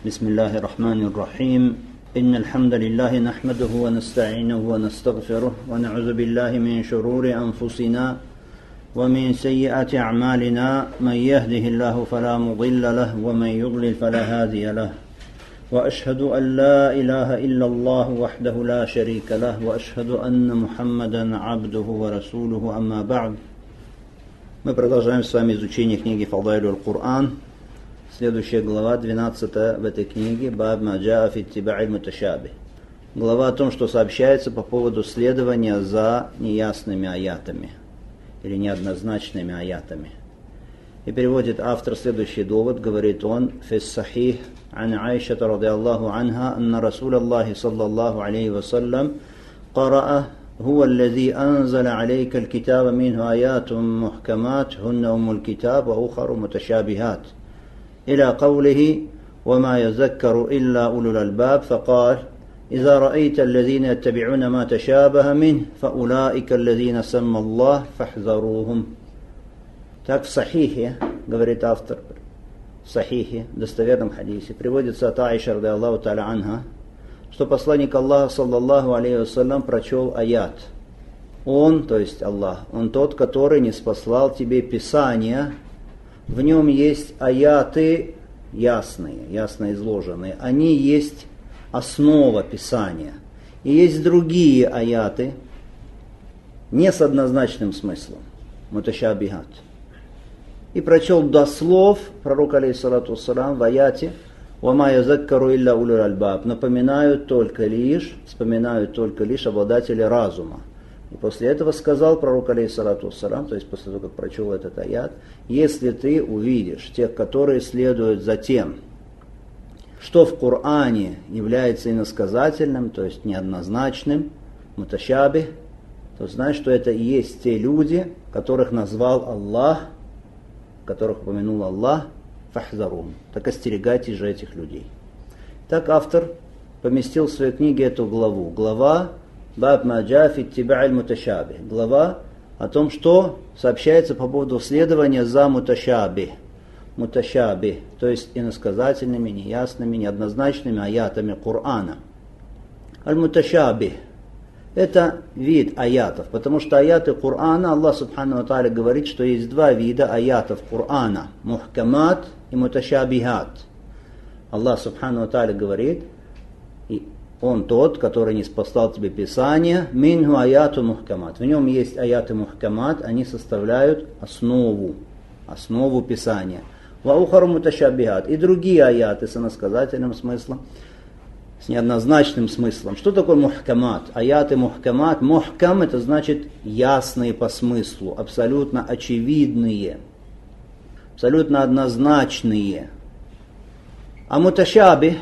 بسم الله الرحمن الرحيم إن الحمد لله نحمده ونستعينه ونستغفره ونعوذ بالله من شرور أنفسنا ومن سيئات أعمالنا من يهده الله فلا مضل له ومن يضلل فلا هادي له وأشهد أن لا إله إلا الله وحده لا شريك له وأشهد أن محمدا عبده ورسوله أما بعد. Мы продолжаем с вами изучение книги Фадайлюль Кур'ан. Следующая глава, 12 в этой книге, Баб ма джаа фи иттиба'иль муташабих. Глава о том, что сообщается по поводу следования за неясными аятами или неоднозначными аятами. И переводит автор следующий довод, говорит он: «Фис сахих ан Айшата радиаллаху анха, анна Расулаллахи саллаллаху алейхи вассалям قرأ هو الذي أنزل عليك الكتاب منه آيات محكمات هن أم الكتاب وأخر متشابهات إلى قوله وما يذكر إلا أولو الألباب فقال إذا رأيت الذين يتبعون ما تشابه منه فأولئك الذين سمى الله فاحذروهم». Так в Сахихе, говорит автор, в Сахихе, в достоверном хадисе, приводится от Аиши радиаллаху та'аля анха, что посланник Аллаха саллаллаху алейхи вассалям прочел аят. Он, то есть Аллах, Он тот, который ниспослал тебе Писание, в нем есть аяты ясные, ясно изложенные, они есть основа Писания. И есть другие аяты, не с однозначным смыслом, муташабихат. И прочел дослов пророк алейхиссалату вассалям в аяте «Вама язаккару илля улюль альбаб», вспоминают только лишь обладатели разума. И после этого сказал пророк алейхиссалату вассалям, то есть после того, как прочел этот аят: если ты увидишь тех, которые следуют за тем, что в Коране является иносказательным, то есть неоднозначным, муташабих, то знай, что это и есть те люди, которых назвал Аллах, которых упомянул Аллах, фахзарум. Так остерегайтесь же этих людей. Так автор поместил в своей книге эту главу. Глава Баб ма джаа фи иттиба'иль муташабих. Глава о том, что сообщается по поводу следования за муташабих. Муташабих, то есть иносказательными, неясными, неоднозначными аятами Корана. Аль-муташабих — это вид аятов, потому что аяты Корана, Аллах субхану ва тааля говорит, что есть два вида аятов Корана: мухкамат и муташабихат. Аллах субхану ва тааля говорит: и Он тот, который ниспослал тебе Писание, минху аяту мухкамат. В нем есть аяты мухкамат, они составляют основу Писания. Ва ухару муташабихат. И другие аяты с иносказательным смыслом, с неоднозначным смыслом. Что такое мухкамат? Аяты мухкамат. Мухкам — это значит ясные по смыслу, абсолютно очевидные, абсолютно однозначные. А муташабих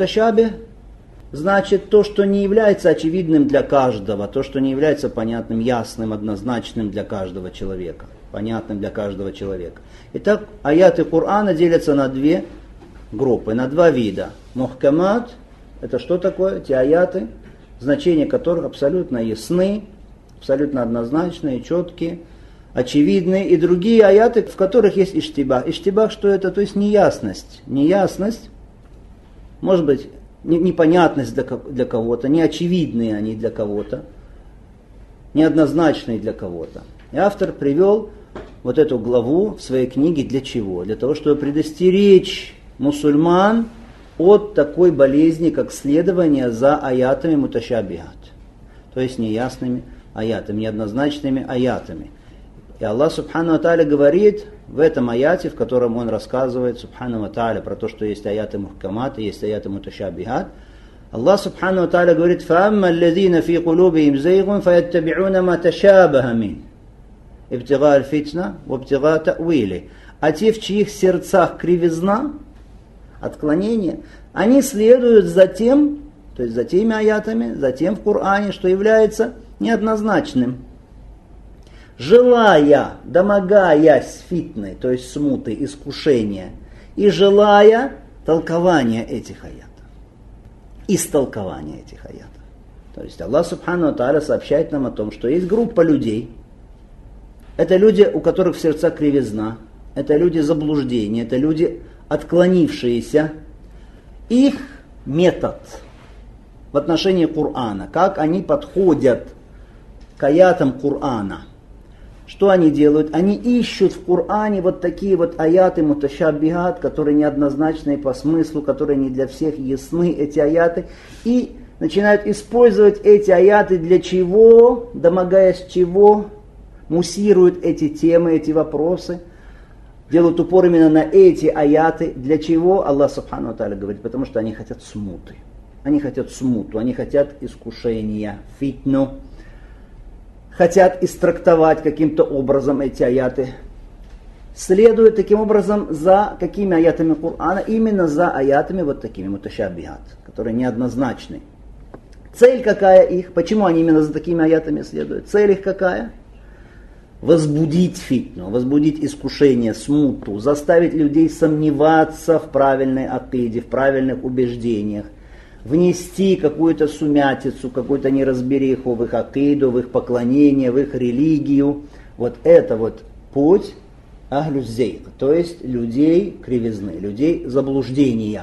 значит то, что не является очевидным для каждого, то, что не является понятным, ясным, однозначным для каждого человека. Понятным для каждого человека. Итак, аяты Корана делятся на две группы, на два вида. Мухкамат — это что такое? Те аяты, значения которых абсолютно ясны, абсолютно однозначные, четкие, очевидные. И другие аяты, в которых есть иштибах. Иштибах что это? То есть неясность. Неясность, может быть, непонятность для кого-то, неочевидные они для кого-то, неоднозначные для кого-то. И автор привел вот эту главу в своей книге для чего? Для того, чтобы предостеречь мусульман от такой болезни, как следование за аятами муташабихат, то есть неясными аятами, неоднозначными аятами. И Аллах субхану ва тааля говорит в этом аяте, в котором Он рассказывает субхану ва тааля про то, что есть аяты мухкамат и есть аяты муташабихат. Аллах субхану ва тааля говорит: «Фаамма аллазина фи кулубихим зайгун фаяттаби'уна ма ташабаха мин ибтига аль-фитна ва ибтига та'вили». А те, в чьих сердцах кривизна, отклонение, они следуют за тем, то есть за теми аятами, за тем в Коране, что является неоднозначным, желая, домогаясь фитны, то есть смуты, искушения, и желая толкования этих аятов, истолкования этих аятов. То есть Аллах субхану ва тааля сообщает нам о том, что есть группа людей, это люди, у которых в сердцах кривизна, это люди заблуждения, это люди отклонившиеся, их метод в отношении Корана, как они подходят к аятам Корана. Что они делают? Они ищут в Коране вот такие вот аяты муташаббихат, которые неоднозначные по смыслу, которые не для всех ясны, эти аяты, и начинают использовать эти аяты для чего, домогаясь чего, муссируют эти темы, эти вопросы, делают упор именно на эти аяты. Для чего? Аллах Субхану ва Тааля говорит, потому что они хотят смуты. Они хотят смуту, они хотят искушения, фитну. Хотят истрактовать каким-то образом эти аяты. Следуют таким образом за какими аятами Корана? Именно за аятами вот такими муташаббихат, которые неоднозначны. Цель какая их? Почему они именно за такими аятами следуют? Цель их какая? Возбудить фитну, возбудить искушение, смуту, заставить людей сомневаться в правильной акиде, в правильных убеждениях, внести какую-то сумятицу, какую-то неразбериху в их акиду, в их поклонение, в их религию. Вот это вот путь ахлю зейг, то есть людей кривизны, людей заблуждения.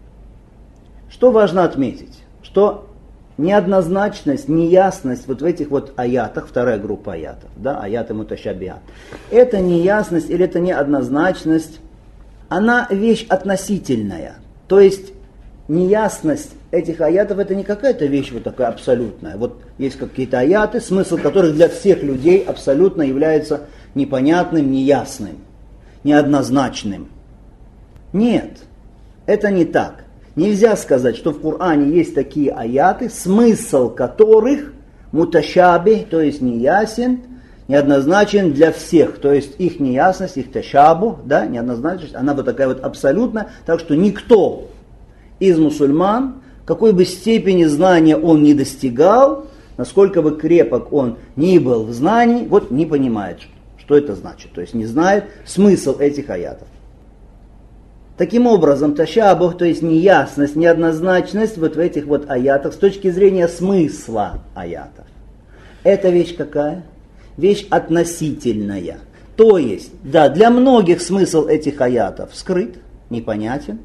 Что важно отметить? Что неоднозначность, неясность вот в этих вот аятах, вторая группа аятов, да, аяты муташаббихат, это неясность или это неоднозначность, она вещь относительная. То есть неясность этих аятов это не какая-то вещь вот такая абсолютная. Вот есть какие-то аяты, смысл которых для всех людей абсолютно является непонятным, неясным, неоднозначным. Нет, это не так. Нельзя сказать, что в Коране есть такие аяты, смысл которых муташаби, то есть неясен, неоднозначен для всех. То есть их неясность, их ташабу, да, неоднозначность, она вот такая вот абсолютная. Так что никто из мусульман, какой бы степени знания он ни достигал, насколько бы крепок он ни был в знании, вот не понимает, что это значит. То есть не знает смысл этих аятов. Таким образом, ташабух, то есть неясность, неоднозначность вот в этих вот аятах с точки зрения смысла аятов. Это вещь какая? Вещь относительная. То есть, да, для многих смысл этих аятов скрыт, непонятен,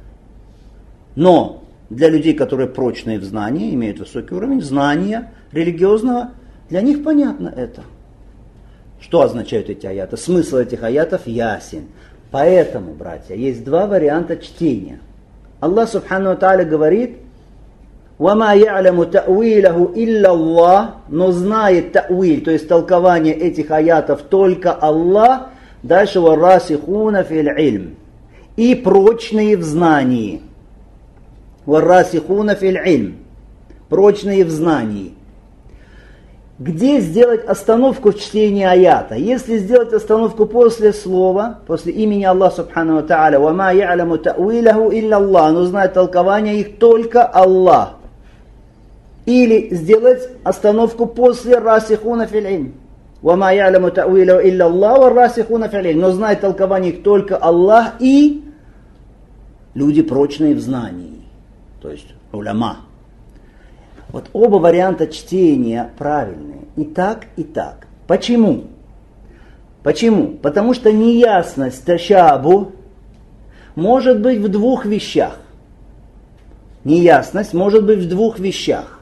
но для людей, которые прочные в знании, имеют высокий уровень знания религиозного, для них понятно это. Что означают эти аяты? Смысл этих аятов ясен. Поэтому, братья, есть два варианта чтения. Аллах Субхану ва Тааля говорит: «Вама я'ляму та'вилаху илля Аллах», но знает та'виль, то есть толкование этих аятов только Аллах. Дальше «Варрасихуна фил ильм», и прочные в знании. «Варрасихуна фил ильм», прочные в знании. Где сделать остановку в чтении аята? Если сделать остановку после слова, после имени Аллаха Субхану ва Тааля, «Вама я'ляму та'вилаху илля Аллах», но знает толкование их только Аллах. Или сделать остановку после «Расихуна фил ильм», «Вама я'ляму та'вилаху илля Аллах, ва расихуна фил ильм», но знает толкование их только Аллах и люди прочные в знании, то есть уляма. Вот оба варианта чтения правильные. И так, и так. Почему? Почему? Потому что неясность ташабу может быть в двух вещах. Неясность может быть в двух вещах.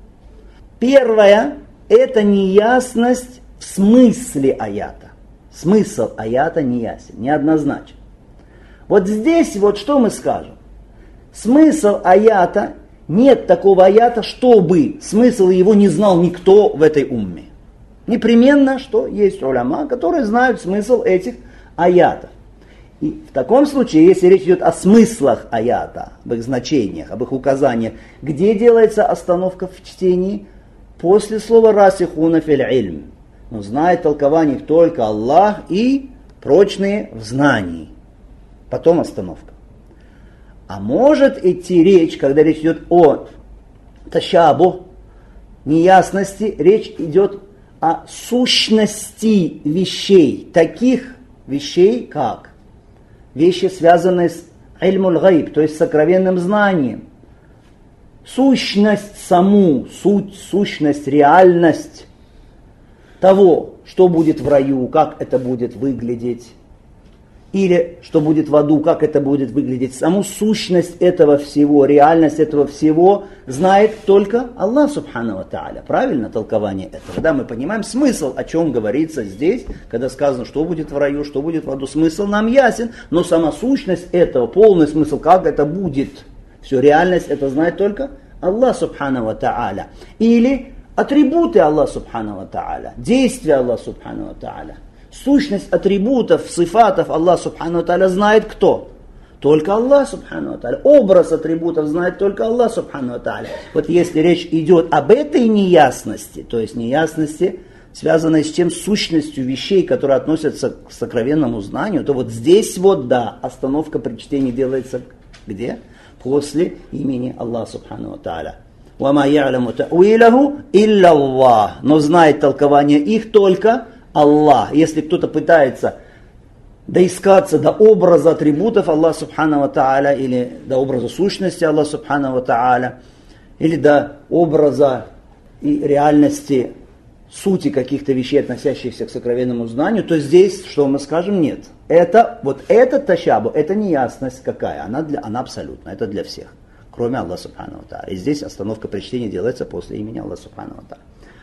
Первое – это неясность в смысле аята. Смысл аята неясен, неоднозначен. Вот здесь вот что мы скажем? Смысл аята – нет такого аята, чтобы смысл его не знал никто в этой умме. Непременно, что есть уляма, которые знают смысл этих аятов. И в таком случае, если речь идет о смыслах аята, об их значениях, об их указаниях, где делается остановка в чтении? После слова «расихуна фил ильм». Но знает толкование их только Аллах и прочные в знании. Потом остановка. А может идти речь, когда речь идет о ташабу, неясности, речь идет о сущности вещей, таких вещей, как вещи, связанные с ильмуль гайб, то есть сокровенным знанием. Сущность саму, сущность, реальность того, что будет в раю, как это будет выглядеть. или что будет в аду, как это будет выглядеть. Саму сущность этого всего, реальность этого всего знает только Аллах Субхану ва Тааля. Правильно толкование этого? Да, мы понимаем смысл, о чем говорится здесь, когда сказано, что будет в раю, что будет в аду. Смысл нам ясен, но сама сущность этого, полный смысл, как это будет. Все, реальность это знает только Аллах Субхану ва Тааля. Или атрибуты Аллаха Субхану ва Тааля, действия Аллаха Субхану ва Тааля. Сущность атрибутов, сифатов Аллаха Субхану ва Тааля знает кто? Только Аллах Субхану ва Тааля. Образ атрибутов знает только Аллах Субхану ва Тааля. Вот если речь идет об этой неясности, то есть неясности, связанной с тем сущностью вещей, которые относятся к сокровенному знанию, то вот здесь вот, да, остановка при чтении делается где? После имени Аллаха Субхану ва Тааля. وَمَا يَعْلَمُ تَأْوِيلَهُ إِلَّا اللَّهُ. Но знает толкование их только Аллах. Если кто-то пытается доискаться до образа атрибутов Аллаха Субхану ва Тааля, или до образа сущности Аллаха Субхану ва Тааля, или до образа и реальности сути каких-то вещей, относящихся к сокровенному знанию, то здесь, что мы скажем, нет. Это, вот этот ташабу, это неясность какая, она абсолютно, это для всех, кроме Аллаха Субхану ва Тааля. И здесь остановка при чтении делается после имени Аллаха Субхану ва Тааля.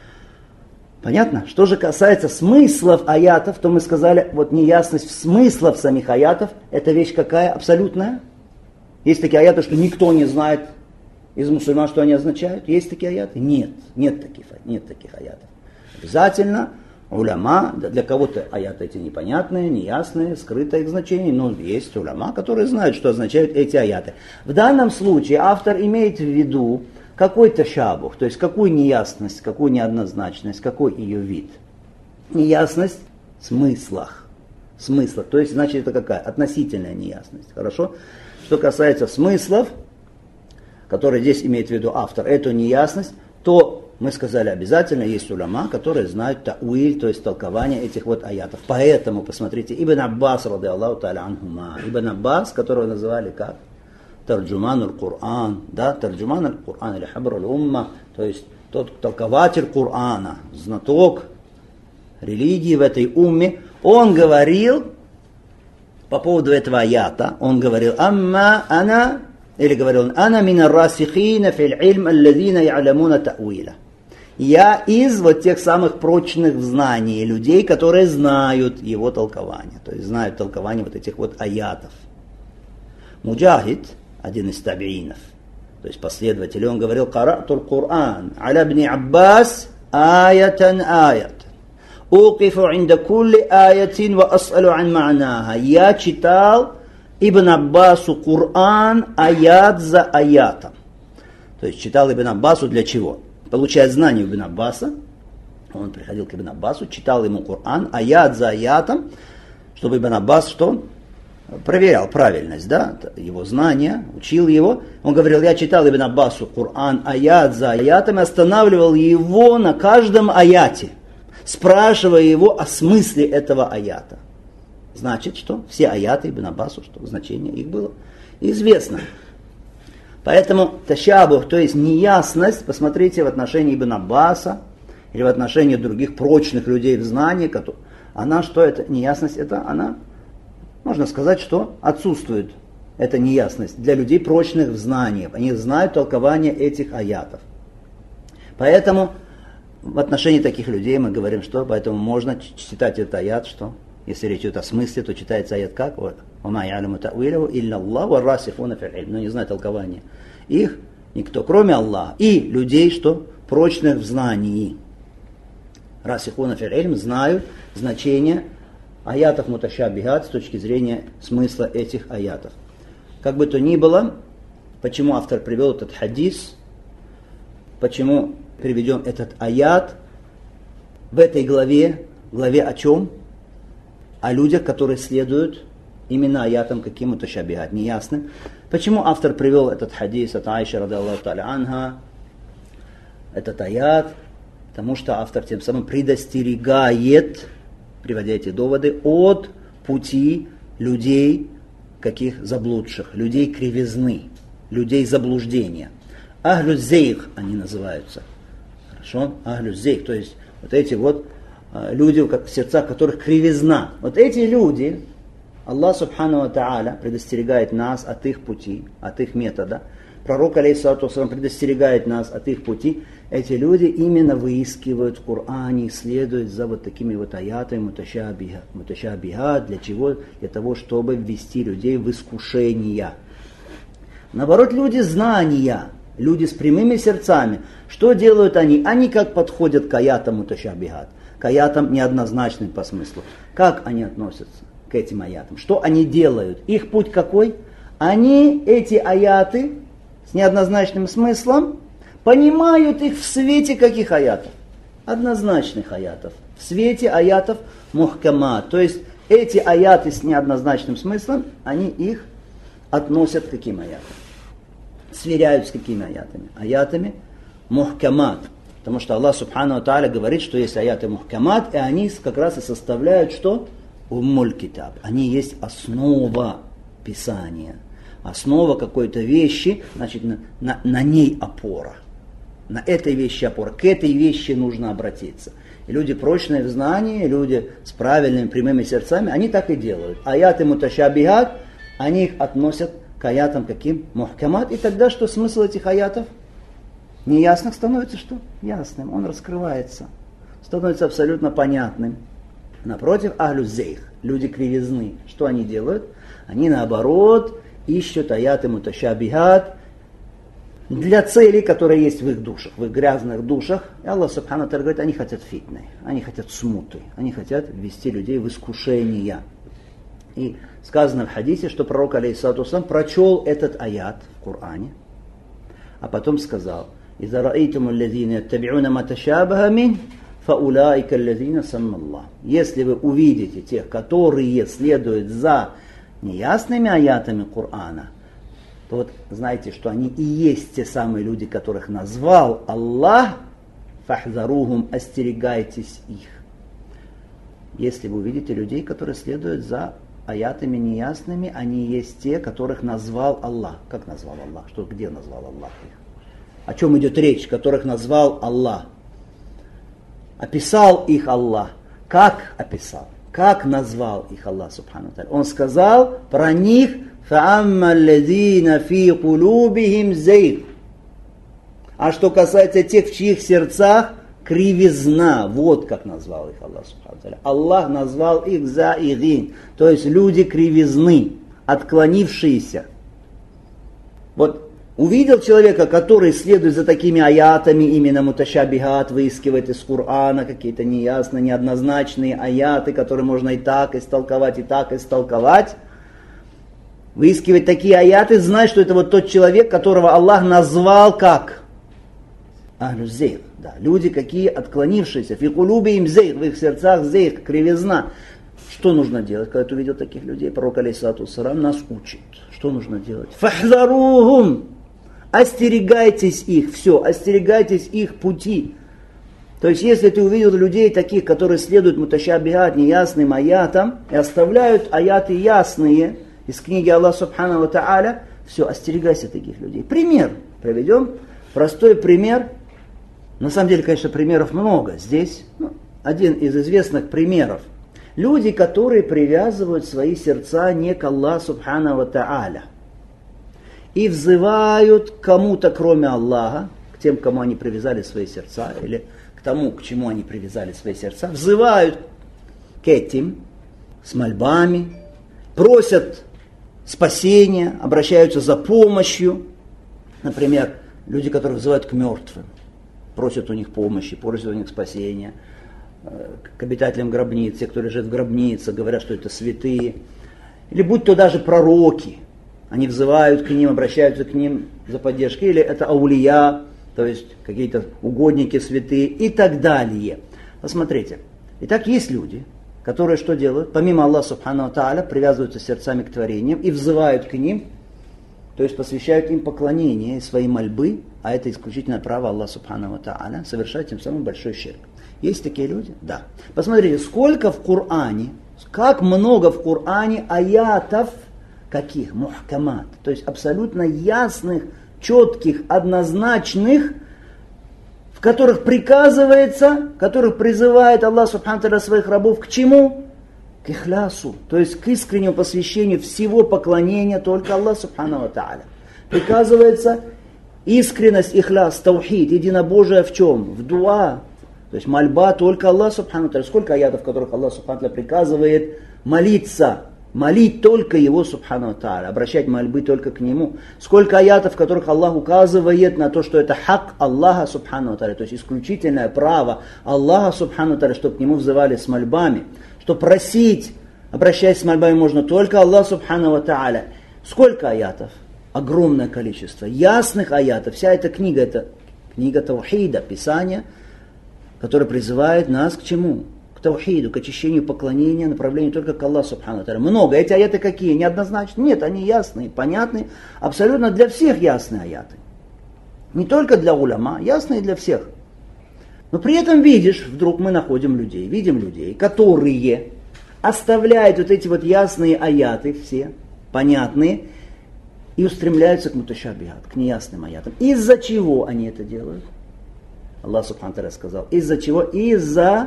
Понятно? Что же касается смыслов аятов, то мы сказали, вот неясность смыслов самих аятов, это вещь какая? Абсолютная. Есть такие аяты, что никто не знает из мусульман, что они означают. Есть такие аяты? Нет таких аятов. Обязательно уляма, для кого-то аяты эти непонятные, неясные, скрытое их значение, но есть уляма, которые знают, что означают эти аяты. В данном случае автор имеет в виду какой-то шабух, то есть какую неясность, какую неоднозначность, какой ее вид. Неясность в смыслах. То есть, значит, это какая? Относительная неясность. Хорошо? Что касается смыслов, которые здесь имеет в виду автор, эту неясность, то мы сказали, обязательно есть уляма, которые знают тауиль, то есть толкование этих вот аятов. Поэтому, посмотрите, Ибн Аббас, ради Аллаху та'аля анхума, Ибн Аббас, которого называли как? Тарджуман аль-Кур'ан, да, Тарджуман аль-Кур'ан, или Хабр аль-Умма, то есть тот толкователь Кур'ана, знаток религии в этой умме, он говорил по поводу этого аята, он говорил, «Амма ана», или говорил он, «Ана мина расихина фил ильм, аллазина я'ламуна та'уиля». Я из вот тех самых прочных в знании людей, которые знают его толкование, то есть знают толкование вот этих вот аятов. Муджахид, один из табиинов, то есть последователь, он говорил, «Карату аль-Кур'ан, аля бни Аббас, аятан аят. Укифу инда кулли аятин ва ас'алу ан ма'наха». Я читал Ибн Аббасу Кур'ан аят за аятом. То есть читал Ибн Аббасу для чего? Получая знания Ибн Аббаса, он приходил к Ибн Аббасу, читал ему Кур'ан аят за аятом, чтобы Ибн Аббас что? Проверял правильность, да, его знания, учил его. Он говорил, я читал Ибн Аббасу Кур'ан аят за аятом, и останавливал его на каждом аяте, спрашивая его о смысле этого аята. Значит, что все аяты Ибн Аббасу, что значение их было известно. Поэтому ташабух, то есть неясность, посмотрите в отношении Ибн Аббаса или в отношении других прочных людей в знании, она что это, неясность, это она, можно сказать, что отсутствует эта неясность для людей прочных в знании. Они знают толкование этих аятов. Поэтому в отношении таких людей мы говорим, что поэтому можно читать этот аят, что если речь идет о смысле, то читается аят как? «Вама я'ламу та'уиляху илля Аллах ва расихуна фил ильм». Но не знает толкования их никто, кроме Аллаха. И людей, что прочных в знании. Расихуна фил ильм знают значение аятов муташабихат с точки зрения смысла этих аятов. Как бы то ни было, почему автор привел этот хадис, почему приведем этот аят в этой главе о чем? О людях, которые следуют именно аятам каким-то шабихат, неясным. Почему автор привел этот хадис от Аиши, ради Аллаху та'аля анха, этот аят? Потому что автор тем самым предостерегает, приводя эти доводы, от пути людей, каких заблудших, людей кривизны, людей заблуждения. Ахлю зейх они называются. Хорошо? Ахлю зейх, то есть вот эти вот люди, в сердцах которых кривизна. Вот эти люди, Аллах Субхану ва Тааля предостерегает нас от их пути, от их метода. Пророк, алейхиссалату вассалам, предостерегает нас от их пути. Эти люди именно выискивают в Коране, следуют за вот такими вот аятами муташабихат. Для чего? Для того, чтобы ввести людей в искушения. Наоборот, люди знания, люди с прямыми сердцами. Что делают они? Они как подходят к аятам муташабихат, к аятам неоднозначным по смыслу. Как они относятся к этим аятам? Что они делают? Их путь какой? Они эти аяты с неоднозначным смыслом понимают их в свете каких аятов? Однозначных аятов. В свете аятов мухкамат. То есть эти аяты с неоднозначным смыслом, они их относят к каким аятам? Сверяют с какими аятами? Аятами мухкамат. Потому что Аллах Субхану ва Тааля говорит, что есть аяты мухкамат, и они как раз и составляют что? Уммуль китаб. Они есть основа Писания. Основа какой-то вещи, значит, на ней опора. На этой вещи опора. К этой вещи нужно обратиться. И люди прочные в знании, люди с правильными прямыми сердцами, они так и делают. Аяты муташабихат, они их относят к аятам каким? Мухкамат. И тогда что смысл этих аятов? Неясных становится что? Ясным. Он раскрывается. Становится абсолютно понятным. Напротив, ахлю зейх, люди кривизны. Что они делают? Они наоборот ищут аяты муташабихат для целей, которые есть в их душах, в их грязных душах. И Аллах Субхану ва Тааля говорит, они хотят фитны, они хотят смуты, они хотят ввести людей в искушения. И сказано в хадисе, что пророк, алейхиссалату вассалам, прочел этот аят в Коране, а потом сказал, «Иза ра'айтуму аллазина яттаби'уна ма ташабаха мин, фаулаика аллазина саммаллах». Если вы увидите тех, которые следуют за неясными аятами Корана, то вот знаете, что они и есть те самые люди, которых назвал Аллах, фахзарухум, остерегайтесь их. Если вы увидите людей, которые следуют за аятами неясными, они есть те, которых назвал Аллах. Как назвал Аллах? Что, где назвал Аллах их? О чем идет речь? Которых назвал Аллах. Описал их Аллах. Как описал? Как назвал их Аллах Субхану ва Тааля? Он сказал про них فَأَمَّا الَّذِينَ فِي قُلُوبِهِمْ زَيْغٌ. А что касается тех, в чьих сердцах кривизна, вот как назвал их Аллах Субхану ва Тааля. Аллах назвал их заигин, то есть люди кривизны, отклонившиеся. Вот увидел человека, который следует за такими аятами, именно муташабихат, выискивает из Корана какие-то неясные, неоднозначные аяты, которые можно и так истолковать, и так истолковать. Выискивать такие аяты, знать, что это вот тот человек, которого Аллах назвал как? Ахлю зейх. Да, люди какие отклонившиеся. Фи кулубихим зейх, в их сердцах зейх, кривизна. Что нужно делать, когда ты увидел таких людей? Пророк, алейхиссалату вассалам, нас учит. Что нужно делать? Фахзарухум. Остерегайтесь их, все, остерегайтесь их пути. То есть, если ты увидел людей таких, которые следуют муташабихат, неясным аятам, и оставляют аяты ясные из книги Аллаха Субхану ва Тааля, все, остерегайся таких людей. Пример приведем, простой пример. На самом деле, конечно, примеров много. Здесь один из известных примеров. Люди, которые привязывают свои сердца не к Аллаху Субхану ва Тааля и взывают к кому-то, кроме Аллаха, к тем, кому они привязали свои сердца, или к тому, к чему они привязали свои сердца, взывают к этим с мольбами, просят спасения, обращаются за помощью. Например, люди, которые взывают к мертвым, просят у них помощи, просят у них спасения. К обитателям гробниц, те, кто лежит в гробнице, говорят, что это святые. Или будь то даже пророки, они взывают к ним, обращаются к ним за поддержкой. Или это аулия, то есть какие-то угодники святые и так далее. Посмотрите. Итак, есть люди, которые что делают? Помимо Аллаха Субхану ва Тааля, привязываются сердцами к творениям и взывают к ним, то есть посвящают им поклонение и свои мольбы, а это исключительное право Аллаха Субхану ва Тааля, совершать тем самым большой ширк. Есть такие люди? Да. Посмотрите, сколько в Коране, как много в Коране аятов, каких? Мухкамат, то есть абсолютно ясных, четких, однозначных, в которых приказывается, в которых призывает Аллах Субхану ва Тааля своих рабов к чему? к ихлясу, то есть к искреннему посвящению всего поклонения только Аллаху Субхану ва Тааля. Приказывается искренность, ихляс, таухид, единобожие в чем? В дуа. То есть мольба только Аллах Субхану ва Тааля. Сколько аятов, в которых Аллах Субхану ва Тааля приказывает молиться, молить только Его Субхану ва Тааля, обращать мольбы только к Нему. Сколько аятов, в которых Аллах указывает на то, что это хак Аллаха Субхану ва Тааля, то есть исключительное право Аллаха Субхану ва Тааля, чтобы к Нему взывали с мольбами, что просить, обращаясь с мольбами, можно только Аллах Субхану ва Тааля. Сколько аятов? Огромное количество ясных аятов. Вся эта книга, это книга таухида, Писание, которое призывает нас к чему? К таухиду, к очищению поклонения, направлению только к Аллаху Субхану ва Тааля. Много. Эти аяты какие? Неоднозначные? Нет, они ясные, понятные, абсолютно для всех ясные аяты. Не только для уляма, ясные для всех. Но при этом видишь, вдруг мы видим людей, которые оставляют вот эти вот ясные аяты все, понятные, и устремляются к муташабихат, к неясным аятам. Из-за чего они это делают? Аллах Субхану Тааля сказал, из-за чего? Из-за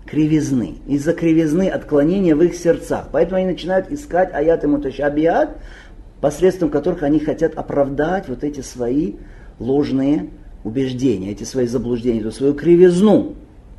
кривизны отклонения в их сердцах. Поэтому они начинают искать аяты муташабихат, посредством которых они хотят оправдать вот эти свои ложные убеждения, эти свои заблуждения, эту свою кривизну.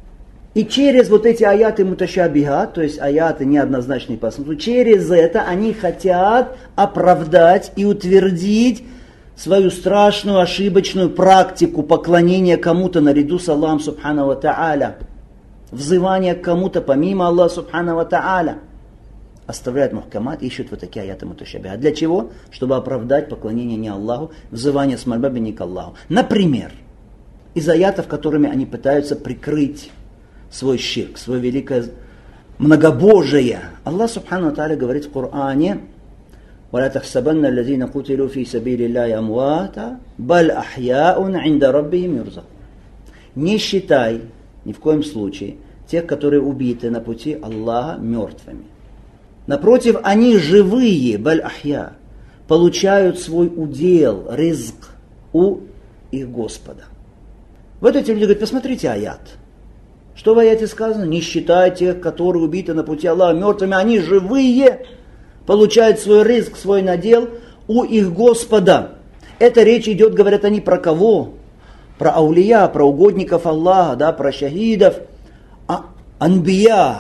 И через вот эти аяты муташабихат, то есть аяты неоднозначные по смыслу, через это они хотят оправдать и утвердить свою страшную ошибочную практику поклонения кому-то наряду с Аллахом Субхану ва Тааля, взывания к кому-то помимо Аллаха Субхану ва Тааля. Оставляют мухкамат, ищут вот такие аяты муташабихат. Для чего? Чтобы оправдать поклонение не Аллаху, взывание с мольбами не к Аллаху. Например, из аятов, которыми они пытаются прикрыть свой ширк, свое великое многобожие. Аллах Субхану ва Тааля говорит в Коране: وَلَا تَحْسَبَنَّ الَّذِينَ قُتِلُوا فِي سَبِيلِ اللَّهِ أَمْوَاتًا بَلْ أَحْيَاءٌ عِنْدَ رَبِّهِمْ يُرْزَقُونَ. Не считай, ни в коем случае, тех, которые убиты на пути Аллаха, мертвыми. Напротив, они живые, баль ахья, получают свой удел, ризк у их Господа. Вот эти люди говорят: посмотрите аят. Что в аяте сказано? Не считай тех, которые убиты на пути Аллаха, мертвыми, они живые, получают свой ризк, свой надел у их Господа. Это речь идет, говорят они, про кого? Про аулия, про угодников Аллаха, да, про шахидов. А анбия,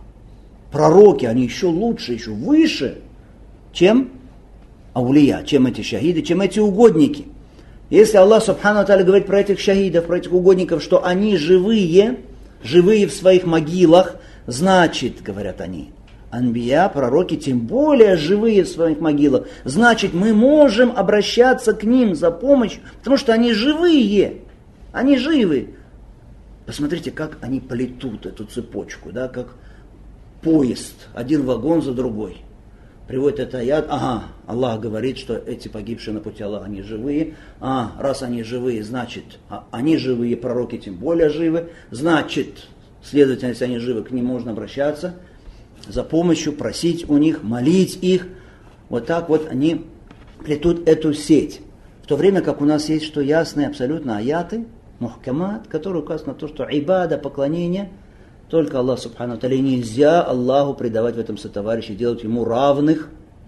пророки, они еще лучше, еще выше, чем аулия, чем эти шахиды, чем эти угодники. Если Аллах Субхану ва Тааля говорит про этих шахидов, про этих угодников, что они живые в своих могилах, значит, говорят они, анбия, пророки, тем более живые в своих могилах, значит, мы можем обращаться к ним за помощью, потому что они живые, они живы. Посмотрите, как они плетут эту цепочку, да, как поезд, один вагон за другой. Приводит это аят, Аллах говорит, что эти погибшие на пути Аллаха, они живые. Раз они живые, значит, они живые, пророки тем более живы. Значит, следовательно, если они живы, к ним можно обращаться за помощью, просить у них, молить их. Вот так вот они плетут эту сеть. В то время как у нас есть, что ясные абсолютно аяты, мухкамат, которые указывают на то, что ибада, поклонение, только Аллах Субхану ва Тааля, нельзя Аллаху предавать в этом сотоварища, делать ему равных.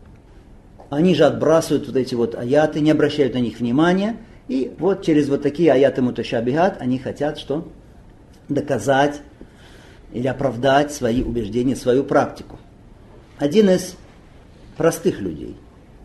Они же отбрасывают вот эти вот аяты, не обращают на них внимания. И вот через вот такие аяты муташабихат они хотят что? Доказать или оправдать свои убеждения, свою практику. Один из простых людей,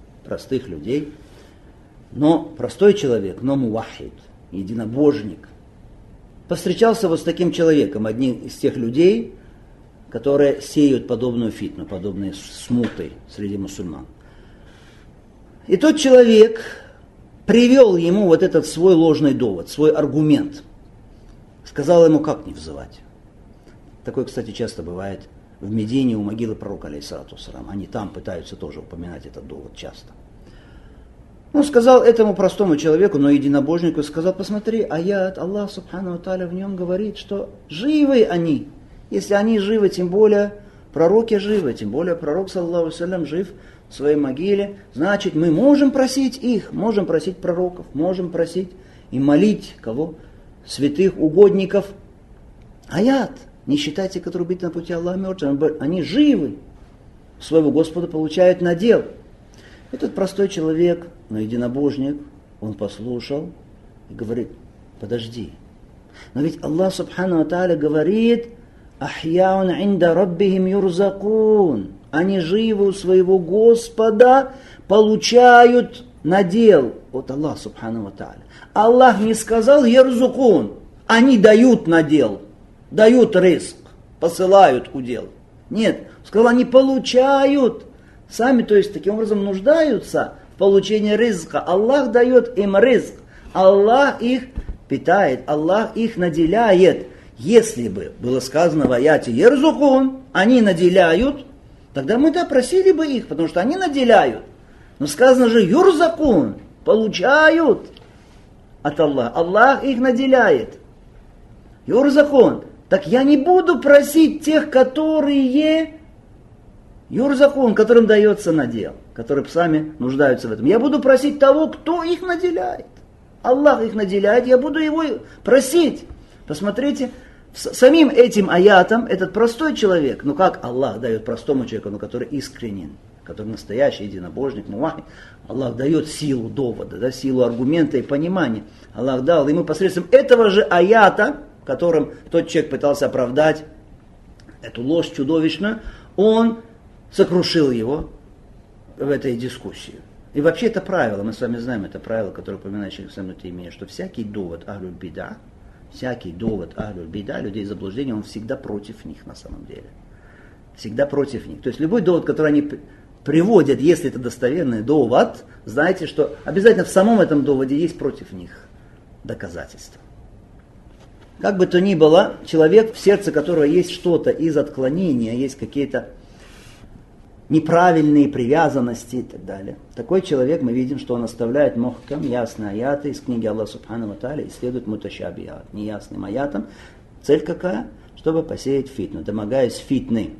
но простой человек, но мувахид, единобожник, повстречался вот с таким человеком, одним из тех людей, которые сеют подобную фитну, подобные смуты среди мусульман. И тот человек привел ему вот этот свой ложный довод, свой аргумент. Сказал ему, как не взывать. Такое, кстати, часто бывает в Медине у могилы пророка, алейхиссалату вассалам. Они там пытаются тоже упоминать этот довод часто. Он сказал этому простому человеку, но единобожнику, сказал: посмотри, аят, Аллах Субхану ва Тааля в нем говорит, что живы они. Если они живы, тем более пророки живы, тем более пророк, саллаллаху алейхи ва саллям, жив в своей могиле. Значит, мы можем просить их, можем просить пророков, можем просить и молить кого? Святых угодников. Аят, не считайте, которые убиты на пути Аллаха мертвыми, они живы. своего Господа получает надел. Этот простой человек, но единобожник, он послушал и говорит: подожди. Но ведь Аллах Субхану ва Тааля говорит: «Ахьяун инда раббихим юрзакун». Они живы у своего Господа, получают надел от Аллаха Субхану ва Тааля. Аллах не сказал «ярзукун». Они дают надел, дают ризк, посылают удел. Нет, сказал, они получают. Сами, то есть, таким образом нуждаются в получении ризка. Аллах дает им ризк. Аллах их питает, Аллах их наделяет. Если бы было сказано в аяте «ярзукун», они наделяют, тогда мы просили бы их, потому что они наделяют. Но сказано же «юрзакун», получают от Аллаха. Аллах их наделяет. Юрзакун. Так я не буду просить тех, которые юрзакун, которым дается надел, которые сами нуждаются в этом. Я буду просить того, кто их наделяет. Аллах их наделяет, я буду его просить. Посмотрите, самим этим аятом этот простой человек, ну как Аллах дает простому человеку, который искренен, который настоящий единобожник, мувахид, Аллах дает силу довода, силу аргумента и понимания. Аллах дал ему посредством этого же аята, которым тот человек пытался оправдать эту ложь чудовищную, он сокрушил его в этой дискуссии. И вообще это правило, мы с вами знаем это правило, которое упоминает Шейх Ислам ибн Теймия, что всякий довод ахлюль бида, людей заблуждения, он всегда против них на самом деле. Всегда против них. То есть любой довод, который они приводят, если это достоверный довод, знаете, что обязательно в самом этом доводе есть против них доказательства. Как бы то ни было, человек, в сердце которого есть что-то из отклонения, есть какие-то неправильные привязанности и так далее. Такой человек, мы видим, что он оставляет мухкам, ясные аяты из книги Аллаха Субхану ва Тааля и следует муташабихат, неясным аятам. Цель какая? Чтобы посеять фитну, домогаясь фитны.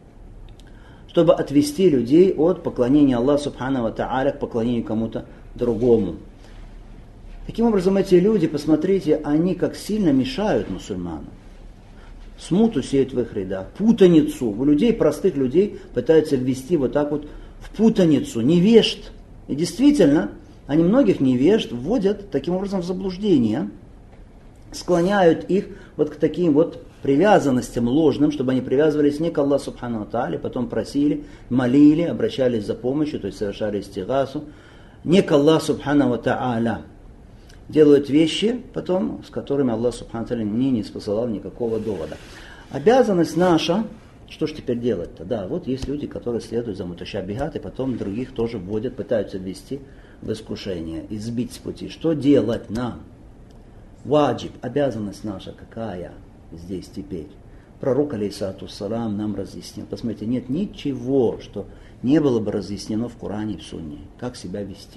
Чтобы отвести людей от поклонения Аллаху Субхану ва Тааля к поклонению кому-то другому. Таким образом, эти люди, посмотрите, они как сильно мешают мусульманам. Смуту сеют в их рядах, путаницу. У людей, простых людей, пытаются ввести вот так вот в путаницу, невежд. И действительно, они многих невежд вводят таким образом в заблуждение, склоняют их вот к таким вот привязанностям ложным, чтобы они привязывались не к Аллаху Субхану ва Тааля, потом просили, молили, обращались за помощью, то есть совершали истигасу, не к Аллаху Субхану ва Тааля. Делают вещи, потом, с которыми Аллах Субхану ва Тааля не спосылал никакого довода. Обязанность наша, что же теперь делать-то? Да, вот есть люди, которые следуют за муташабихат, и потом других тоже вводят, пытаются ввести в искушение, избить с пути. Что делать нам? Ваджиб, обязанность наша какая здесь теперь? Пророк, алейхиссалату вассалам, нам разъяснил. Посмотрите, нет ничего, что не было бы разъяснено в Коране и в Сунне. Как себя вести?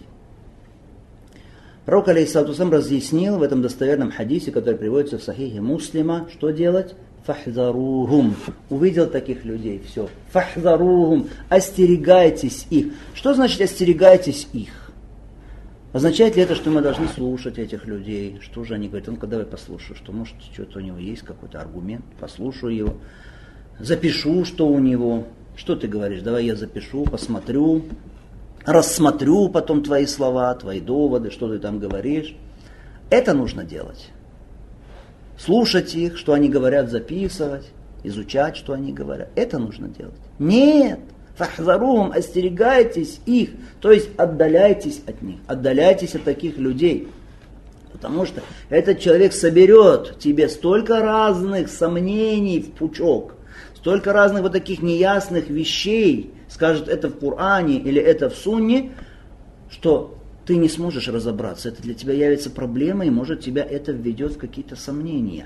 Пророк, алейхиссалату вассалам, разъяснил в этом достоверном хадисе, который приводится в Сахихе Муслима, что делать? Фахзарухум. Увидел таких людей, все. Фахзарухум. Остерегайтесь их. Что значит остерегайтесь их? Означает ли это, что мы должны слушать этих людей? Что же они говорят? Ну-ка, давай послушаю, что может что-то у него есть, какой-то аргумент. Послушаю его. Запишу, что у него. Что ты говоришь? Давай я запишу, посмотрю. Рассмотрю потом твои слова, твои доводы, что ты там говоришь. Это нужно делать. Слушать их, что они говорят, записывать, изучать, что они говорят. Это нужно делать. Нет! Фахзарухум, остерегайтесь их, то есть отдаляйтесь от них, отдаляйтесь от таких людей. Потому что этот человек соберет тебе столько разных сомнений в пучок, столько разных вот таких неясных вещей, скажет это в Коране или это в Сунне, что ты не сможешь разобраться. Это для тебя явится проблемой, и может тебя это введет в какие-то сомнения.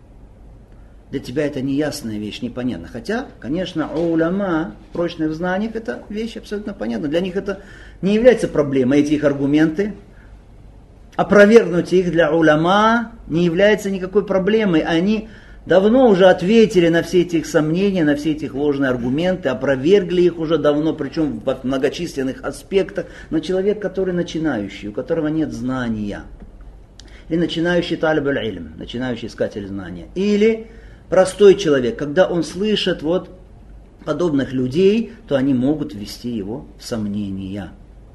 Для тебя это неясная вещь, непонятна. Хотя, конечно, у уляма, прочных в знаниях, это вещь абсолютно понятна. Для них это не является проблемой, эти их аргументы. Опровергнуть их для уляма не является никакой проблемой. Они давно уже ответили на все эти их сомнения, на все эти их ложные аргументы, опровергли их уже давно, причем в многочисленных аспектах. Но человек, который начинающий, у которого нет знания, или начинающий талиб аль-илм, начинающий искатель знания, или простой человек, когда он слышит вот подобных людей, то они могут ввести его в сомнения.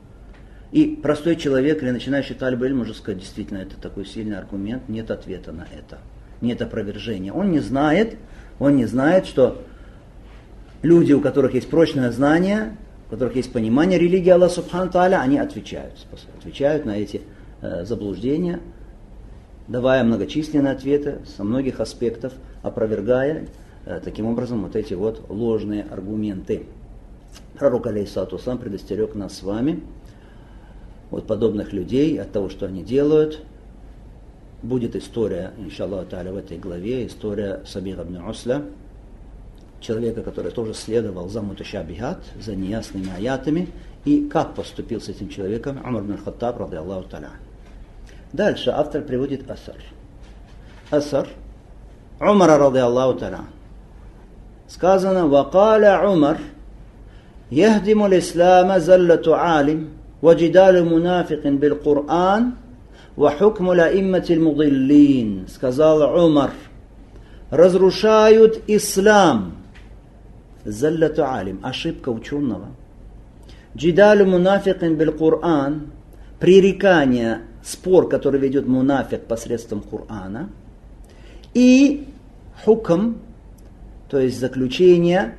И простой человек или начинающий талиб иль может сказать, действительно, это такой сильный аргумент, нет ответа на это, нет опровержения. Он не знает, что люди, у которых есть прочное знание, у которых есть понимание религии Аллаха Субхану Тааля, они отвечают на эти заблуждения, давая многочисленные ответы со многих аспектов, опровергая таким образом вот эти вот ложные аргументы. Пророк алейхиссалату вассалам предостерег нас с вами от подобных людей, от того, что они делают. Будет история, иншаллаху тааля, в этой главе, история Сабига ибн Усля, человека, который тоже следовал за муташабихат, за неясными аятами, и как поступил с этим человеком Умар ибн Хаттаб, ради Аллаху тааля. Дальше автор приводит асар Умара, ради Аллаху тааля. Сказано: «Вакаля Умар, яхдиму л-ислама заллату алим, ваджидалу мунафикин бил Кур'ан, ва хукму лаиммати л-мудиллин». Сказал Умар: разрушают ислам. Заллату алим, ошибка ученого. Джидалу мунафикин бил Кур'ан, пререкание, спор, который ведет мунафик посредством Кур'ана. И хукм, то есть заключение,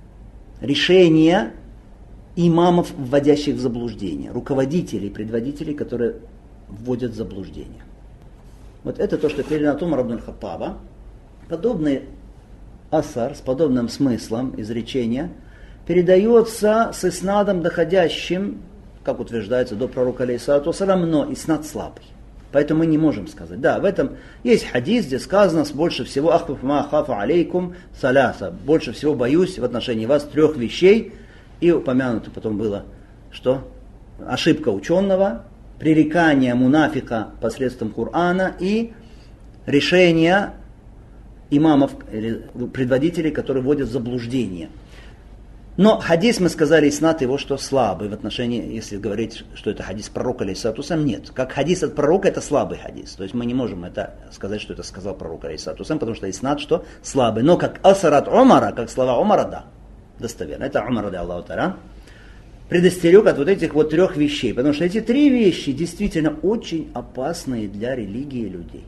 решение имамов, вводящих в заблуждение, руководителей, предводителей, которые вводят в заблуждение. Вот это то, что передано от Умара ибн Хаттаба. Подобный асар с подобным смыслом изречения передается с иснадом, доходящим, как утверждается, до пророка алейхиссалату вассалям, но иснад слабый. Поэтому мы не можем сказать. Да, в этом есть хадис, где сказано: больше всего алейкум саляса, больше всего боюсь в отношении вас 3 вещей. И упомянуто потом было, что ошибка ученого, пререкание мунафика посредством Кур'ана и решение имамов или предводителей, которые вводят в заблуждение. Но хадис, мы сказали, иснад его, что слабый в отношении, если говорить, что это хадис пророка алейхиссалату вассалям, нет. Как хадис от пророка, это слабый хадис. То есть мы не можем это сказать, что это сказал пророк алейхиссалату вассалям, потому что иснад, что слабый. Но как асар от Умара, как слова Умара, да, достоверно. Это Умар, ради Аллаху тааля, предостерег от вот этих вот 3 вещей. Потому что эти 3 вещи действительно очень опасные для религии людей.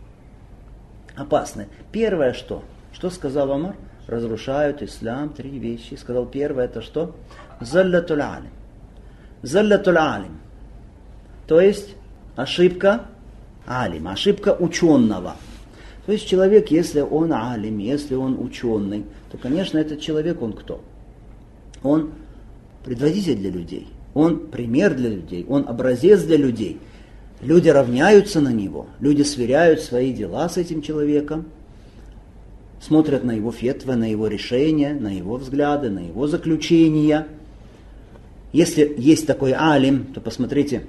Опасные. Первое что? Что сказал Умар? Разрушают ислам 3 вещи. Сказал первое, это что? Заллатуль алим. Заллатуль алим. То есть ошибка алима, ошибка ученого. То есть человек, если он алим, если он ученый, то, конечно, этот человек, он кто? Он предводитель для людей, он пример для людей, он образец для людей. Люди равняются на него, люди сверяют свои дела с этим человеком, смотрят на его фетвы, на его решения, на его взгляды, на его заключения. Если есть такой алим, то посмотрите,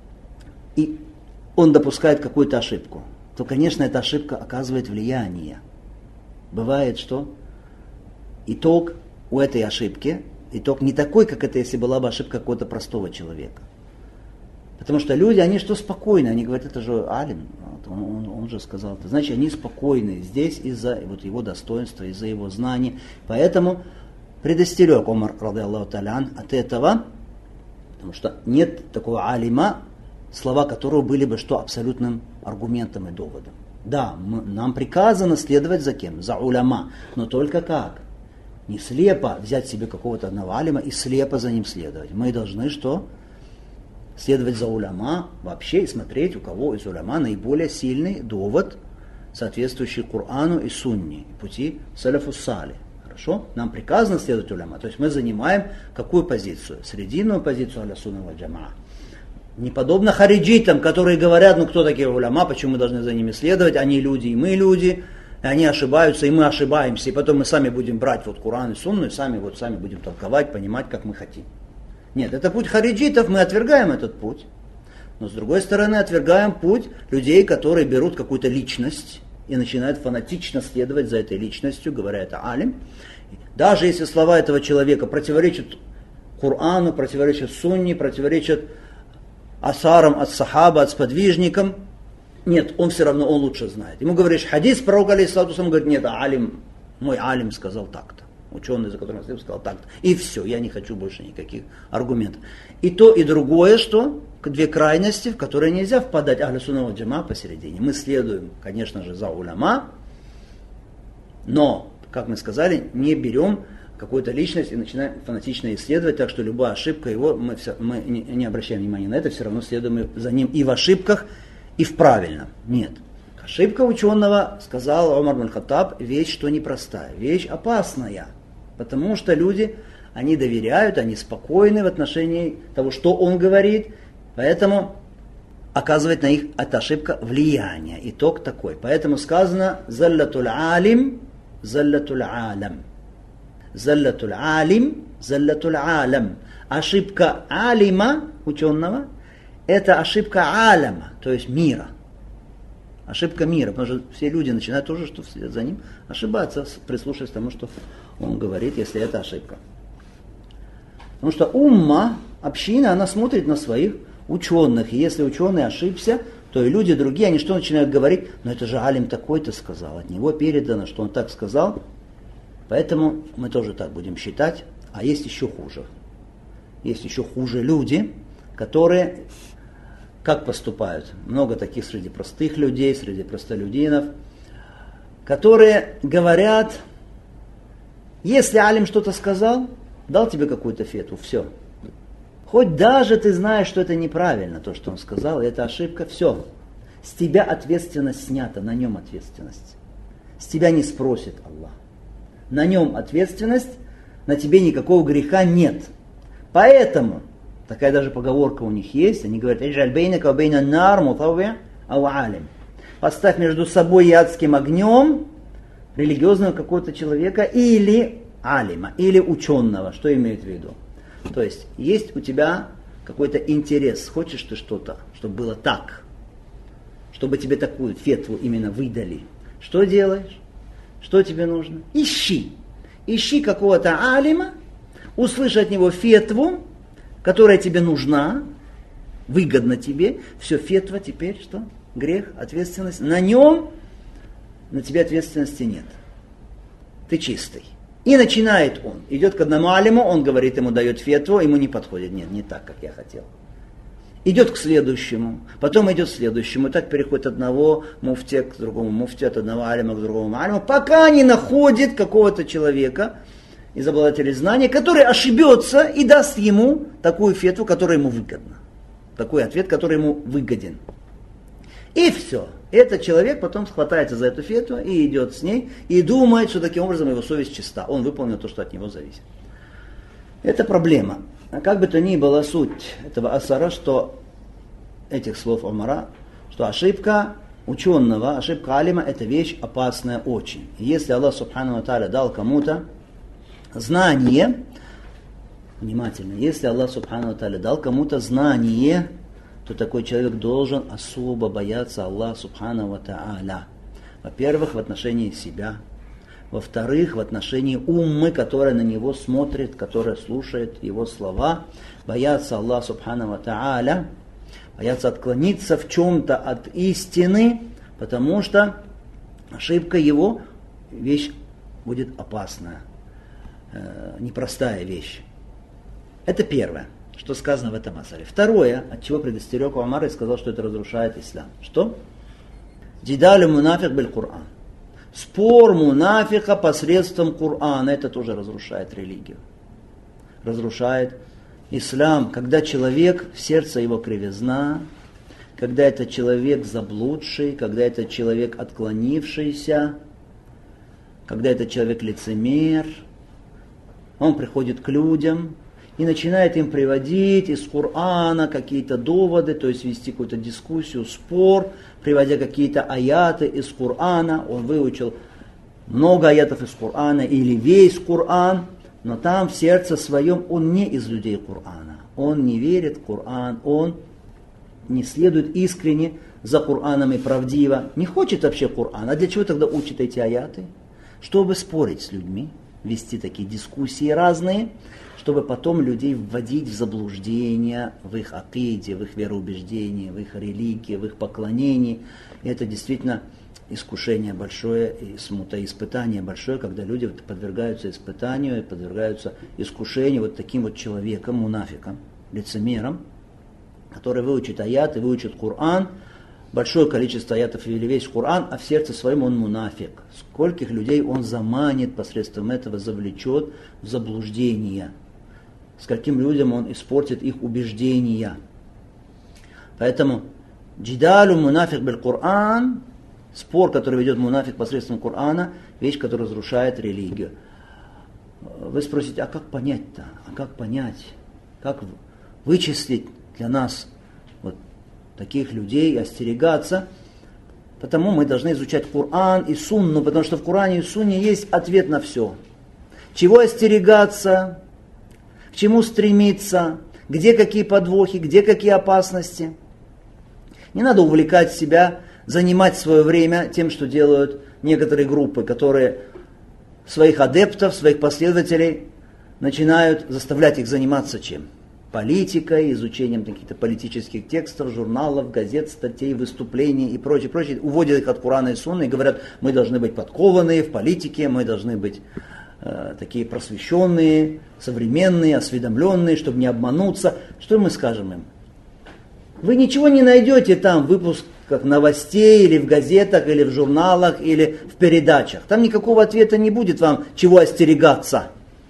и он допускает какую-то ошибку, то, конечно, эта ошибка оказывает влияние. Бывает, что итог у этой ошибки, итог не такой, как это, если была бы ошибка какого-то простого человека. Потому что люди, они что спокойны, они говорят, это же алим, он же сказал это. Значит, они спокойны здесь из-за вот его достоинства, из-за его знаний. Поэтому предостерег Умар, ради Аллаху тааля, от этого, потому что нет такого алима, слова которого были бы что абсолютным аргументом и доводом. Да, нам приказано следовать за кем? За уляма. Но только как? Не слепо взять себе какого-то одного алима и слепо за ним следовать. Мы должны что? Следовать за уляма вообще и смотреть, у кого из уляма наиболее сильный довод, соответствующий Кур'ану и Сунне, пути салафу сали. Хорошо? Нам приказано следовать уляма. То есть мы занимаем какую позицию? Срединную позицию аля сунна валь джамаа. Не подобно хариджитам, которые говорят, ну кто такие уляма, почему мы должны за ними следовать, они люди и мы люди, и они ошибаются, и мы ошибаемся, и потом мы сами будем брать вот Кур'ан и Сунну, и сами будем толковать, понимать, как мы хотим. Нет, это путь хариджитов, мы отвергаем этот путь, но с другой стороны отвергаем путь людей, которые берут какую-то личность и начинают фанатично следовать за этой личностью, говоря это алим. Даже если слова этого человека противоречат Кур'ану, противоречат Сунне, противоречат асарам от сахаба, от сподвижникам, нет, он все равно, он лучше знает. Ему говоришь, хадис пророка алейхиссалату вассалям, говорит, нет, алим, мой алим сказал так-то. Ученый, за которым я следую, сказал так. И все, я не хочу больше никаких аргументов. И то, и другое, что две крайности, в которые нельзя впадать ахлю сунна валь джамаа посередине. Мы следуем, конечно же, за уляма, но, как мы сказали, не берем какую-то личность и начинаем фанатично исследовать, так что любая ошибка его, мы не обращаем внимания на это, все равно следуем за ним и в ошибках, и в правильном. Нет. Ошибка ученого, сказал Умар ибн Хаттаб, вещь, что непростая, вещь опасная, потому что люди, они доверяют, они спокойны в отношении того, что он говорит, поэтому оказывает на них эта ошибка влияние. Итог такой. Поэтому сказано «Заллатуль алим, заллатуль алам». Заллатуль алим, заллатуль алам. Ошибка алима, ученого, это ошибка алама, то есть мира. Ошибка мира, потому что все люди начинают тоже, что вслед за ним ошибаться, прислушиваясь к тому, что он говорит, если это ошибка. Потому что умма, община, она смотрит на своих ученых. И если ученый ошибся, то и люди другие, они что начинают говорить? Ну это же алим такой-то сказал, от него передано, что он так сказал. Поэтому мы тоже так будем считать. А есть еще хуже. Есть еще хуже люди, которые как поступают? Много таких среди простых людей, среди простолюдинов, которые говорят, если алим что-то сказал, дал тебе какую-то фетву, все. Хоть даже ты знаешь, что это неправильно, то, что он сказал, и это ошибка, все. С тебя ответственность снята, на нем ответственность. С тебя не спросит Аллах. На нем ответственность, на тебе никакого греха нет. Поэтому, такая даже поговорка у них есть, они говорят, поставь между собой и адским огнем религиозного какого-то человека или алима, или ученого. Что имеет в виду? То есть у тебя какой-то интерес, хочешь ты что-то, чтобы было так, чтобы тебе такую фетву именно выдали. Что делаешь? Что тебе нужно? Ищи какого-то алима, услышь от него фетву, которая тебе нужна, выгодна тебе. Все, фетва теперь что? Грех, ответственность. На нем, на тебе ответственности нет. Ты чистый. И начинает он. Идет к одному алиму, он говорит, ему дает фетву, ему не подходит. Нет, не так, как я хотел. Идет к следующему, потом идет к следующему. И так переходит от одного муфтия к другому муфтию, от одного алима к другому алиму, пока не находит какого-то человека из обладателей знания, который ошибется и даст ему такую фетву, которая ему выгодна. Такой ответ, который ему выгоден. И все. Этот человек потом хватается за эту фетву и идет с ней, и думает, что таким образом его совесть чиста. Он выполнил то, что от него зависит. Это проблема. А как бы то ни было суть этого асара, что этих слов Умара, что ошибка ученого, ошибка алима, это вещь опасная очень. И если Аллах Субхану ва Тааля дал кому-то знание, внимательно, если Аллах Субхану ва Тааля дал кому-то знание, то такой человек должен особо бояться Аллаха Субхану ва Тааля. Во-первых, в отношении себя. Во-вторых, в отношении уммы, которая на него смотрит, которая слушает его слова. Бояться Аллаха Субхану ва Тааля. Бояться отклониться в чем-то от истины, потому что ошибка его, вещь будет опасная, непростая вещь. Это первое, что сказано в этом асаре. Второе, от чего предостерег Умар и сказал, что это разрушает ислам. Что? Джидалю мунафик биль Кур'ан. Спор мунафика посредством Кур'ана, это тоже разрушает религию. Разрушает ислам, когда человек, в сердце его кривизна, когда это человек заблудший, когда это человек отклонившийся, когда это человек лицемер, он приходит к людям и начинает им приводить из Корана какие-то доводы, то есть вести какую-то дискуссию, спор, приводя какие-то аяты из Корана. Он выучил много аятов из Корана или весь Коран, но там в сердце своем он не из людей Корана. Он не верит в Коран, он не следует искренне за Кораном и правдиво, не хочет вообще Коран. А для чего тогда учит эти аяты? Чтобы спорить с людьми, вести такие дискуссии разные, чтобы потом людей вводить в заблуждение в их акиде, в их вероубеждении, в их религии, в их поклонении. И это действительно искушение большое, и смута, и испытание большое, когда люди подвергаются испытанию и подвергаются искушению вот таким вот человеком, мунафиком, лицемером, который выучит аяты, выучит Коран, большое количество аятов или весь Коран, а в сердце своем он мунафик. Скольких людей он заманит, посредством этого завлечет в заблуждение. Скольким людям он испортит их убеждения. Поэтому джидалу мунафик бил Коран, спор, который ведет мунафик посредством Корана, вещь, которая разрушает религию. Вы спросите, а как понять-то? А как понять? Как вычислить для нас вот таких людей, остерегаться? Потому мы должны изучать Коран и Сунну, потому что в Коране и Сунне есть ответ на все. Чего остерегаться? К чему стремиться? Где какие подвохи? Где какие опасности? Не надо увлекать себя, занимать свое время тем, что делают некоторые группы, которые своих адептов, своих последователей начинают заставлять их заниматься чем? Политикой, изучением каких-то политических текстов, журналов, газет, статей, выступлений и прочее, прочее. Уводят их от Корана и Сунны и говорят, мы должны быть подкованные в политике, мы должны быть такие просвещенные, современные, осведомленные, чтобы не обмануться. Что мы скажем им? Вы ничего не найдете там в выпусках новостей, или в газетах, или в журналах, или в передачах. Там никакого ответа не будет вам, чего остерегаться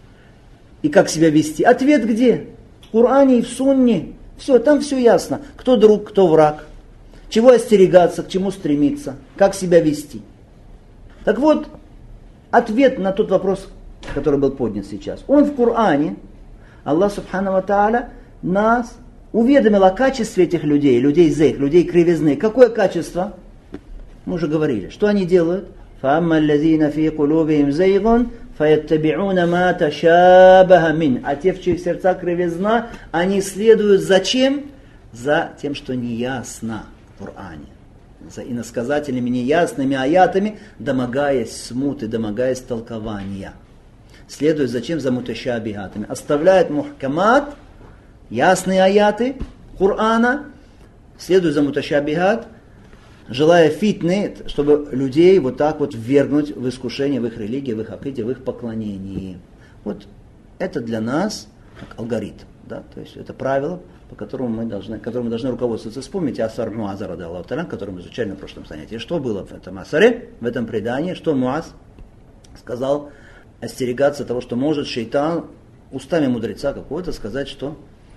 и как себя вести. Ответ где? В Коране и в Сунне. Все, там все ясно. Кто друг, кто враг. Чего остерегаться, к чему стремиться, как себя вести. Так вот, ответ на тот вопрос, который был поднят сейчас. Он в Коране, Аллах Субхану ва Тааля, нас уведомил о качестве этих людей, людей зейх, людей кривизны. Какое качество? Мы уже говорили. Что они делают? فَأَمَّا الَّذِينَ فِي قُلُوبِهِمْ زَيْغٌ فَيَتَّبِعُونَ مَا تَشَابَهَ مِنْ. А те, в чьих сердцах кривизна, они следуют за чем? За тем, что неясно в Коране. За иносказательными неясными аятами, домогаясь смуты, домогаясь толкования. Следует зачем? За муташабихатами. Оставляет мухкамат, ясные аяты Корана, следует за муташабихат, желая фитны, чтобы людей вот так вот ввергнуть в искушение, в их религии, в их акиде, в их поклонении. Вот это для нас как алгоритм. Да? То есть это правило, по которому мы должны руководствоваться. Вспомните Асар Муаза, который мы изучали на прошлом занятии. Что было в этом Асаре, в этом предании? Что Муаз сказал? Остерегаться того, что может шейтан устами мудреца какого-то сказать, что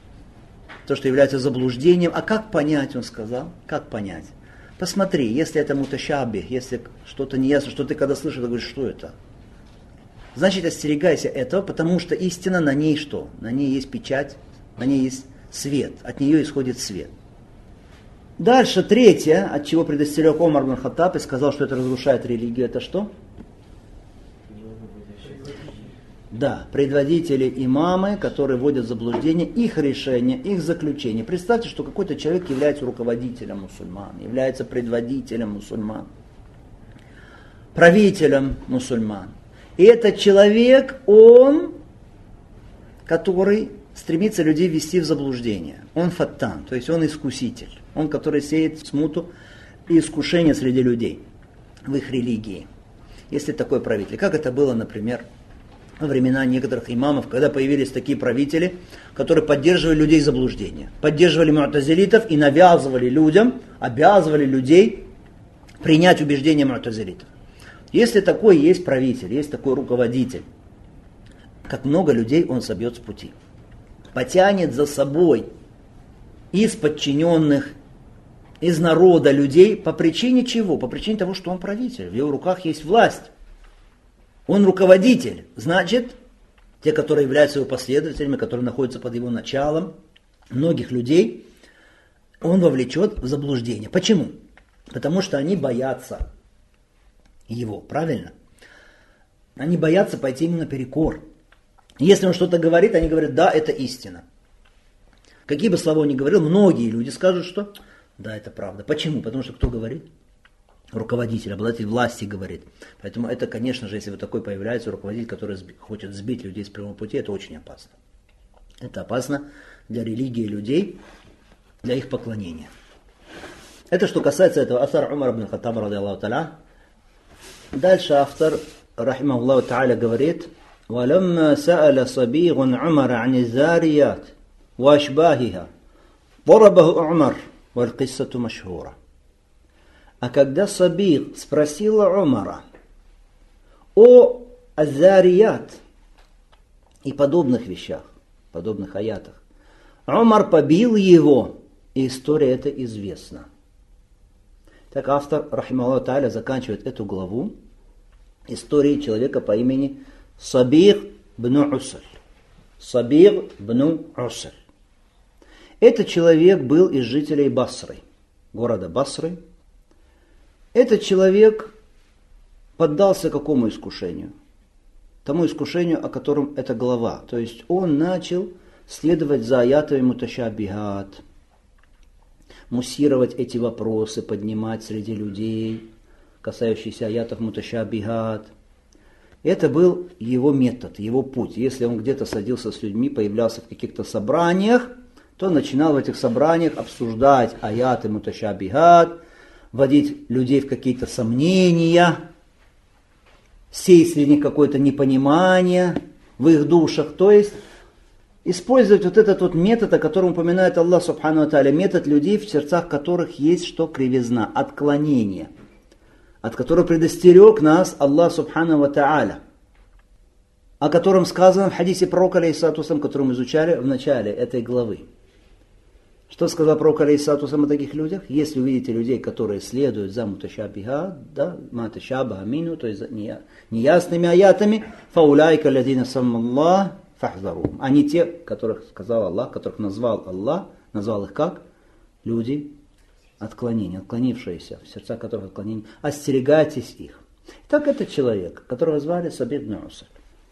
то, что является заблуждением. А как понять, он сказал? Как понять? Посмотри, если это муташабих, если что-то неясно, что ты когда слышишь, ты говоришь, что это? Значит, остерегайся этого, потому что истина на ней что? На ней есть печать, на ней есть свет, от нее исходит свет. Дальше, третье, от чего предостерег Омар ибн Хаттаб и сказал, что это разрушает религию, это что? Да, предводители, имамы, которые вводят в заблуждение, их решения, их заключения. Представьте, что какой-то человек является руководителем мусульман, является предводителем мусульман, правителем мусульман. И этот человек, он, который стремится людей ввести в заблуждение. Он фаттан, то есть он искуситель. Он, который сеет смуту и искушение среди людей в их религии. Если такой правитель. Как это было, например, во времена некоторых имамов, когда появились такие правители, которые поддерживали людей в заблуждении. Поддерживали му'тазилитов и навязывали людям, обязывали людей принять убеждения му'тазилитов. Если такой есть правитель, есть такой руководитель, как много людей он собьет с пути. Потянет за собой из подчиненных, из народа людей по причине чего? По причине того, что он правитель, в его руках есть власть. Он руководитель, значит, те, которые являются его последователями, которые находятся под его началом, многих людей, он вовлечет в заблуждение. Почему? Потому что они боятся его, правильно? Они боятся пойти ему наперекор. Если он что-то говорит, они говорят, да, это истина. Какие бы слова он ни говорил, многие люди скажут, что да, это правда. Почему? Потому что кто говорит? руководитель, обладатель власти говорит. Поэтому это, конечно же, если вот такой появляется руководитель, который хочет сбить людей с прямого пути, это очень опасно. Это опасно для религии людей, для их поклонения. Это что касается этого асар Умар ибн Хаттаба, ради Аллаху та'аля. Дальше автор, рахимахуллаху та'аля, говорит: وَلَمَّا سَأَلَ صَبِيغٌ عُمَرَ عَنِ الزَّارِيَاتِ وَأَشْبَاهِهَا ضَرَبَهُ عُمَرٌ وَالْقِصَّةُ مَشْهُورَةٌ. А когда Сабиг спросила Умара о азарият и подобных вещах, подобных аятах, Умар побил его, и история эта известна. Так автор, рахимахуллаху та'аля, заканчивает эту главу историей человека по имени Сабиг бн Усаль. Сабиг бн Усаль. Этот человек был из жителей Басры, города Басры. Этот человек поддался какому искушению? Тому искушению, о котором эта глава. То есть он начал следовать за аятами муташабихат, муссировать эти вопросы, поднимать среди людей, касающиеся аятов муташабихат. Это был его метод, его путь. Если он где-то садился с людьми, появлялся в каких-то собраниях, то начинал в этих собраниях обсуждать аяты муташабихат, вводить людей в какие-то сомнения, сеять среди них какое-то непонимание в их душах. То есть использовать вот этот вот метод, о котором упоминает Аллах Субхану ва Тааля, метод людей, в сердцах которых есть что? Кривизна, отклонение, от которого предостерег нас Аллах Субхану ва Тааля, о котором сказано в хадисе пророка, алейхиссалату вассалям, который мы изучали в начале этой главы. Что сказал пророк, алейхиссалату вассалам, о таких людях? Если увидите людей, которые следуют за муташабихат, да, маташаба амину, то есть за неясными аятами, фауляйка ладина саммаллах фахзару. Они те, которых сказал Аллах, которых назвал Аллах, назвал их как? Люди отклонения, отклонившиеся, в сердцах которых отклонения. Остерегайтесь их. Так этот человек, которого звали Сабиг бн Усаль,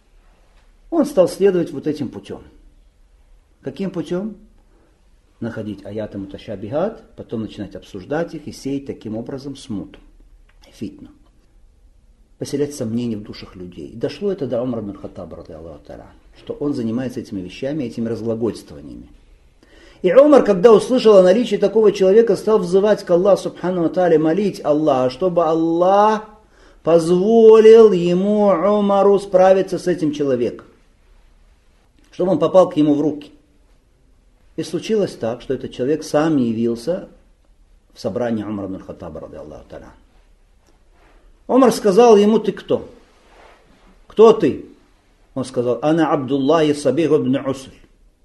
он стал следовать вот этим путем. Каким путем? Находить аяты муташабихат, потом начинать обсуждать их и сеять таким образом смуту, фитну. Поселять сомнения в душах людей. И дошло это до Умара ибн Хаттаба, ради Аллаху та'аля, что он занимается этими вещами, этими разглагольствованиями. И Умар, когда услышал о наличии такого человека, стал взывать к Аллаху Субхану ва Тааля, молить Аллаха, чтобы Аллах позволил ему, Умару, справиться с этим человеком. Чтобы он попал к ему в руки. И случилось так, что этот человек сам явился в собрании Умара ибн Хаттаба, ради Аллаху та'аля. Умар сказал ему: ты кто? Кто ты? Он сказал: ана Абдуллахи Сабиг ибн Усаль.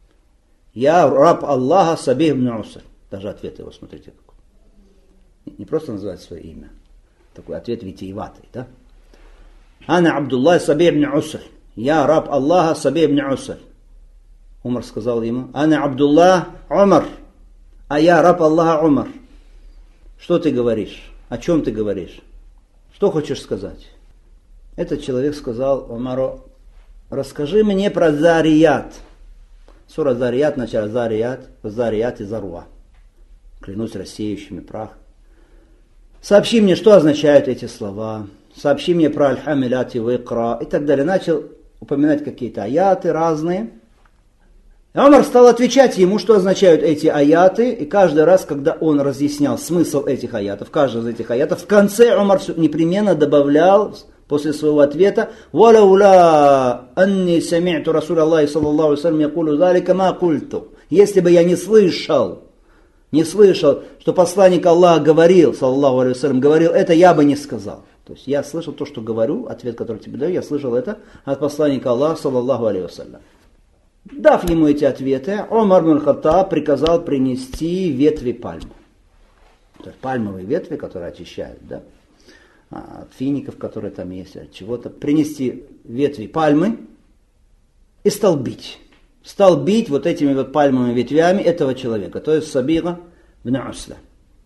Я раб Аллаха Сабиг ибн Усаль. Даже ответ его, смотрите какой. Не просто называть свое имя. Такой ответ витиеватый, да? Ана Абдуллахи Сабиг ибн Усаль. Я раб Аллаха Сабиг ибн Усаль. Умар сказал ему: ана Абдуллах Умар. А я раб Аллаха Умар. Что ты говоришь? О чем ты говоришь? Что хочешь сказать? Этот человек сказал Умару: расскажи мне про Зарият. Сура Зарият, начало Зарият, Зарият и Заруа. Клянусь рассеющими прах. Сообщи мне, что означают эти слова. Сообщи мне про Аль-Хамилят и Вайкра и так далее. Начал упоминать какие-то аяты разные. И Умар стал отвечать ему, что означают эти аяты, и каждый раз, когда он разъяснял смысл этих аятов, каждый из этих аятов, в конце Умар непременно добавлял после своего ответа: «Валаула анни сами'ту Расуля Аллахи саллаллаху алейхи ва саллям якулу залика ма культу». Если бы я не слышал, что посланник Аллаха говорил, саллаллаху алейхи ва саллям, говорил это, я бы не сказал. То есть я слышал то, что говорю, ответ, который тебе даю, я слышал это от посланника Аллаха, саллаллаху алейхи ва саллям. Дав ему эти ответы, Умар ибн Хаттаб приказал принести ветви пальмы. То есть пальмовые ветви, которые очищают, да, от фиников, которые там есть, от чего-то. Принести ветви пальмы и стал бить. Стал бить вот этими вот пальмовыми ветвями этого человека, то есть Сабига бн Усля.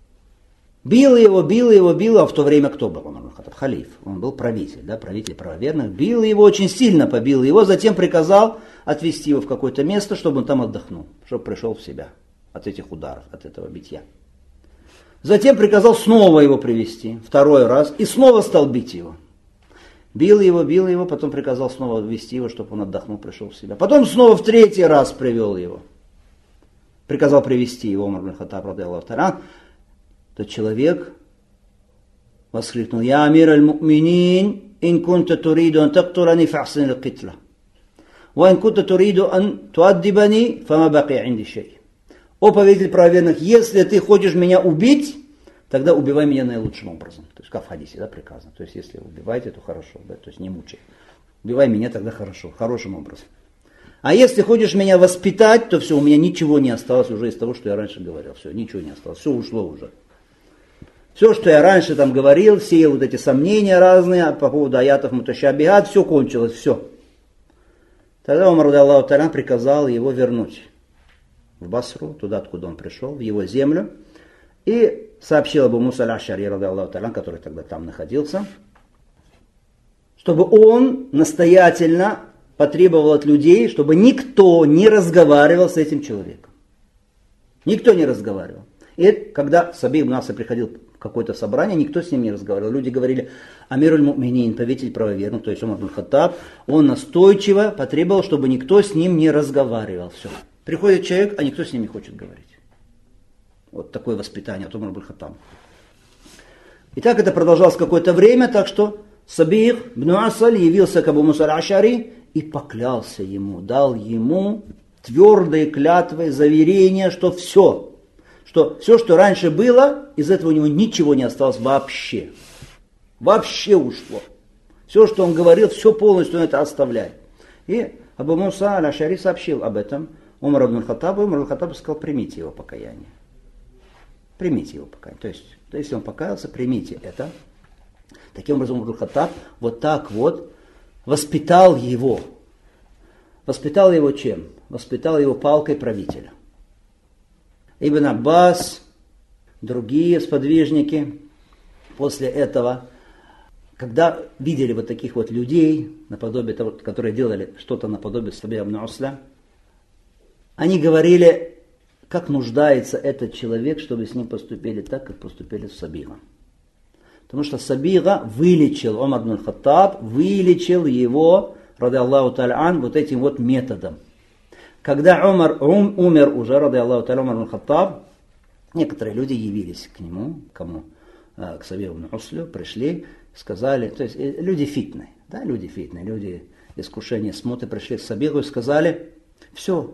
Бил его, а в то время кто был? Умар ибн Хаттаб? Халиф. Он был правитель, да, правитель правоверных. Бил его, очень сильно побил его, затем приказал отвезти его в какое-то место, чтобы он там отдохнул, чтобы пришел в себя от этих ударов, от этого битья. Затем приказал снова его привести, второй раз, и снова стал бить его. Бил его, потом приказал снова ввести его, чтобы он отдохнул, пришел в себя. Потом снова в третий раз привел его. Приказал привести его, Умар ибн Хаттаб, радиаллаху та'аля. Тот человек воскликнул: «Я амир аль-му'минин, ин кунта туриду ан тактулани фахсин аль-китла. Ва ин кунта туриду ан туаддибани, фама баки инди шей». О повелитель правоверных, если ты хочешь меня убить, тогда убивай меня наилучшим образом. То есть, как в хадисе, да, приказано. То есть, если убиваете, то хорошо, да, то есть не мучай. Убивай меня тогда хорошо, хорошим образом. А если хочешь меня воспитать, то все, у меня ничего не осталось уже из того, что я раньше говорил. Все, ничего не осталось, все ушло уже. Все, что я раньше там говорил, все вот эти сомнения разные по поводу аятов муташабихат, все кончилось, все. Тогда Умар радиаллаху та'аля приказал его вернуть в Басру, туда, откуда он пришел, в его землю, и сообщил Абу Муса аль-Аш'ари, радиаллаху та'аля, который тогда там находился, чтобы он настоятельно потребовал от людей, чтобы никто не разговаривал с этим человеком. Никто не разговаривал. И когда Сабих ибн Аса приходил в какое-то собрание, никто с ним не разговаривал. Люди говорили: «Амир аль-му'минин», повелитель правоверных, то есть Умар ибн Хаттаб, он настойчиво потребовал, чтобы никто с ним не разговаривал. Все. Приходит человек, а никто с ним не хочет говорить. Вот такое воспитание от Умара ибн Хаттаба. И так это продолжалось какое-то время, так что Сабих ибн Асаль явился к Абу Муса аль-Аш'ари и поклялся ему, дал ему твердые клятвы, заверения, что все, что раньше было, из этого у него ничего не осталось вообще. Вообще ушло. Все, что он говорил, все полностью он это оставляет. И Абу Муса аль-Аш'ари сообщил об этом Умар ибн Хаттабу. Умар ибн Хаттаб сказал: примите его покаяние. Примите его покаяние. То есть, если он покаялся, примите это. Таким образом, Умар ибн Хаттаб вот так вот воспитал его. Воспитал его чем? Воспитал его палкой правителя. Ибн Аббас, другие сподвижники после этого, когда видели вот таких вот людей, наподобие того, которые делали что-то наподобие Сабиха ибн Усля, они говорили, как нуждается этот человек, чтобы с ним поступили так, как поступили с Сабихом. Потому что Сабиха вылечил, Умар ибн Хаттаб вылечил его, радиаллаху та'аля ан, вот этим вот методом. Когда Умар умер уже, радиаллаху та'аля, Умар ибн Хаттаб, некоторые люди явились к нему, к Сабиху ибн Услю, пришли, сказали, то есть люди фитные, да, люди искушения смуты, пришли к Сабиху и сказали: все,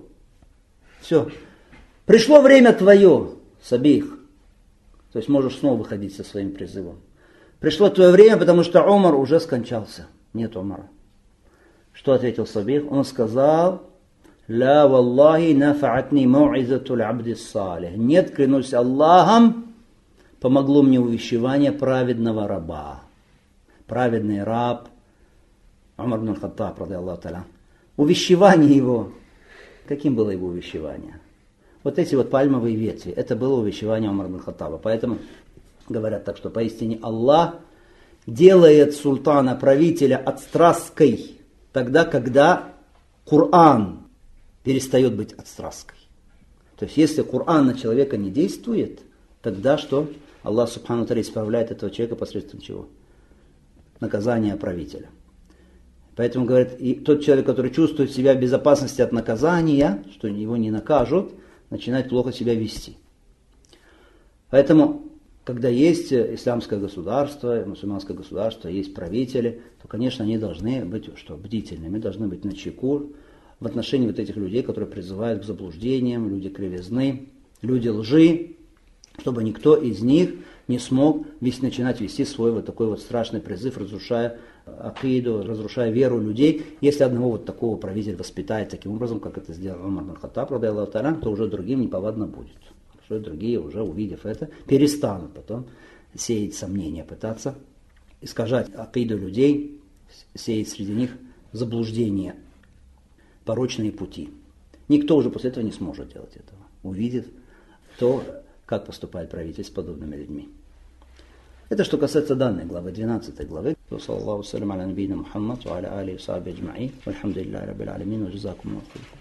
пришло время твое, Сабих, то есть можешь снова выходить со своим призывом. Пришло твое время, потому что Умар уже скончался. Нет Умара. Что ответил Сабих? Он сказал: «Ля валлахи нафаатни мау'изатуль абди салих». Нет, клянусь Аллахом, помогло мне увещевание праведного раба. Праведный раб Умар ибн Хаттаб, радиаллаху та'аля. Увещевание его. Каким было его увещевание? Вот эти вот пальмовые ветви. Это было увещевание Умара ибн Хаттаба. Поэтому говорят так, что поистине Аллах делает султана, правителя отстрасткой тогда, когда Коран перестает быть отстрасткой. То есть, если Коран на человека не действует, тогда что? Аллах субхану ва тааля исправляет этого человека посредством чего? Наказания правителя. Поэтому говорят, и тот человек, который чувствует себя в безопасности от наказания, что его не накажут, начинает плохо себя вести. Поэтому, когда есть исламское государство, мусульманское государство, есть правители, то, конечно, они должны быть бдительными, должны быть начеку в отношении вот этих людей, которые призывают к заблуждениям, люди кривизны, люди лжи, чтобы никто из них не смог начинать вести свой вот такой вот страшный призыв, разрушая акиду, разрушая веру людей. Если одного вот такого правитель воспитает таким образом, как это сделал Умар ибн Хаттаб, радиаллаху та'аля, то уже другим неповадно будет. Что другие, уже увидев это, перестанут потом сеять сомнения, пытаться искажать акиду людей, сеять среди них заблуждения, порочные пути. Никто уже после этого не сможет делать этого. Увидит то, как поступает правитель с подобными людьми. Это что касается данной главы, 12 главы. Саллаллаху салям аля набийна Мухаммад, ва аля алихи ва сахбихи аджмаин. Вальхамдулиллахи раббил алямин, ва джазакумуллаху хайран.